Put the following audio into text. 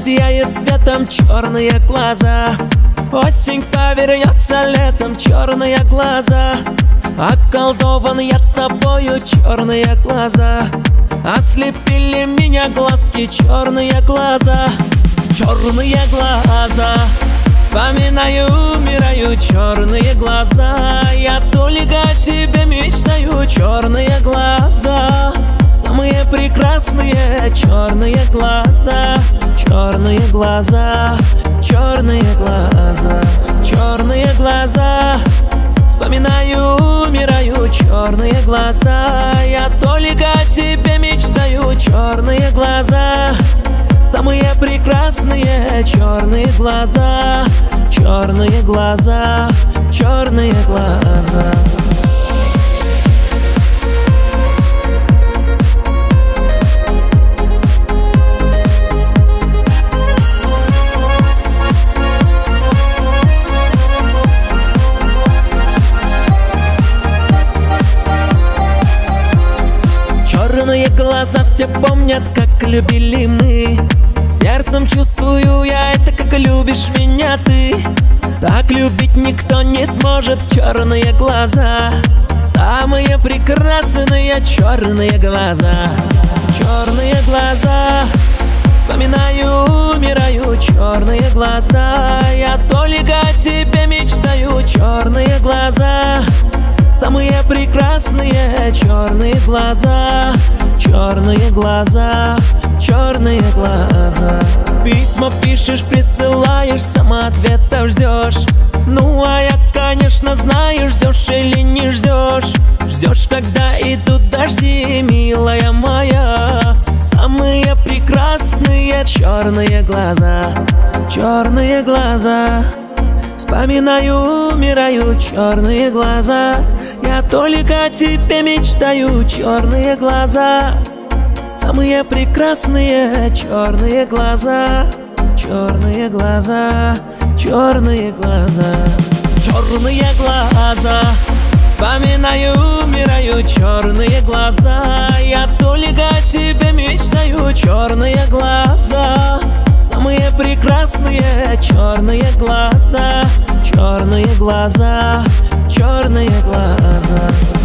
Засияет цветом черные глаза. Осень повернется летом, черные глаза. Околдован я тобою, черные глаза. Ослепили меня глазки, черные глаза. Черные глаза. Вспоминаю, умираю, черные глаза. Я только о тебе мечтаю, черные глаза. Самые прекрасные черные глаза. Черные глаза, черные глаза, черные глаза. Вспоминаю, умираю, черные глаза. Я только о тебе мечтаю, черные глаза. Самые прекрасные черные глаза. Черные глаза, черные глаза. Черные глаза все помнят, как любили мы. Сердцем чувствую я это, как любишь меня ты. Так любить никто не сможет. Черные глаза, самые прекрасные черные глаза. Черные глаза. Вспоминаю, умираю, черные глаза. Я только о тебе мечтаю, черные глаза. Самые прекрасные черные глаза. Черные глаза, черные глаза. Письма пишешь, присылаешь, сама ответа ждешь. Ну а я, конечно, знаю, ждешь или не ждешь. Ждешь, когда идут дожди, милая моя. Самые прекрасные черные глаза. Черные глаза. Вспоминаю, умираю, черные глаза. Я только о тебе мечтаю, черные глаза. Самые прекрасные черные глаза. Черные глаза, черные глаза. Черные глаза. Вспоминаю, умираю, черные глаза. Я только о тебе мечтаю, черные глаза. Самые прекрасные черные глаза. Черные глаза, черные глаза.